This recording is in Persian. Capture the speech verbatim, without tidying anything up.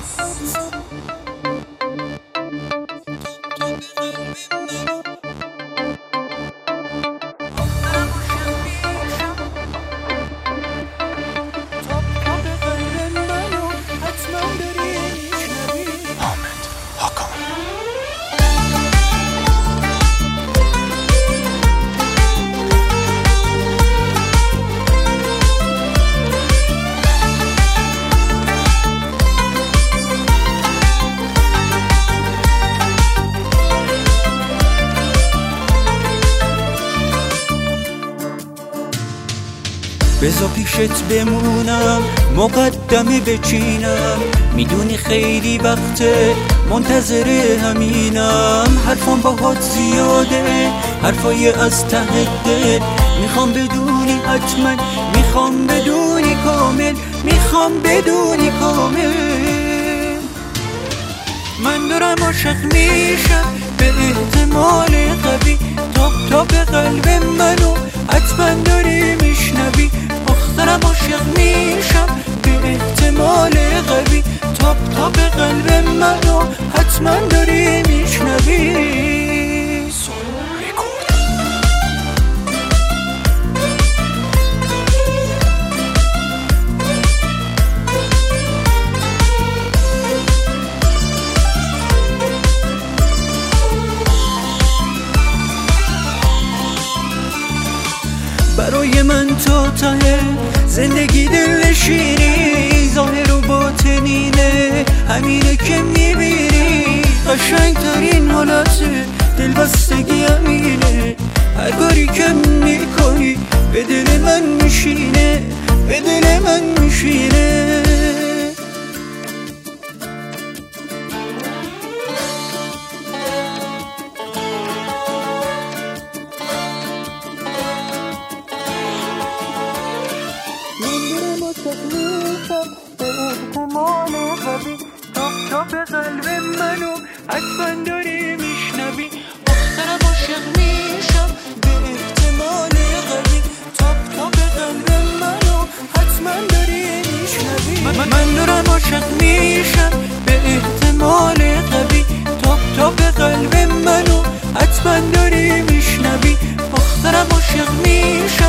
بذار پیشت بمونم، مقدمه بچینم، میدونی خیلی وقته منتظر همینم. حرفام باهات زیاده، حرفای از ته دل، میخوام بدونی حتما، میخوام بدونی کامل، میخوام بدونی کامل. من دارم عاشق میشم به احتمال قوی، تاپ تاپ قلب منو حتما داری میشنوی. دارم عاشق میشم به احتمال قوی، تاپ تاپ قلب منو حتما داری میشنوی. برای من تو ته زندگی دلنشینی، ظاهر و باطنینه همینه که میبینی. قشنگ ترین حالت دلبستگی همینه، هر کاری که میکنی به دل من میشینه، به دل من میشینه. به احتمال قوی، تاپ تاپ قلب منو حتما داری میشنوی. دارم عاشق میشم به احتمال قوی، تاپ تاپ قلب منو حتما داری میشنوی. من دارم عاشق میشم به احتمال قوی، تاپ تاپ قلب منو حتما داری میشنوی. دارم عاشق میشم